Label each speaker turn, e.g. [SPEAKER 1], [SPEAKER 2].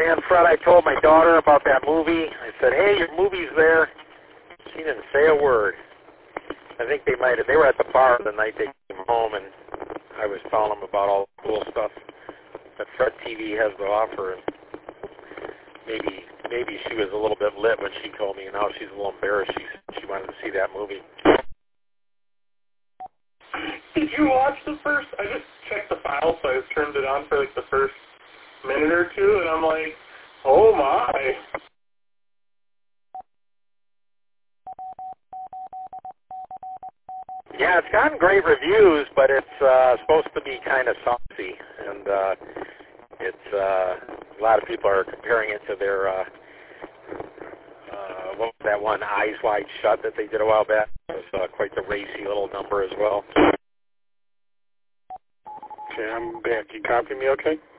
[SPEAKER 1] Man, Fred, I told my daughter about that movie. I said, hey, your movie's there. She didn't say a word. I think they might have. They were at the bar the night they came home, and I was telling them about all the cool stuff that Fred TV has to offer. And maybe she was a little bit lit when she told me, and now she's a little embarrassed. She wanted to see that movie.
[SPEAKER 2] Did you watch the first? I just checked the file, so I turned it on for like the first minute or two, and I'm like, oh my.
[SPEAKER 1] Yeah, it's gotten great reviews, but it's supposed to be kind of saucy, and it's a lot of people are comparing it to their what was that one, Eyes Wide Shut, that they did a while back. It was quite the racy little number as well.
[SPEAKER 2] Okay, I'm back. You copy me okay?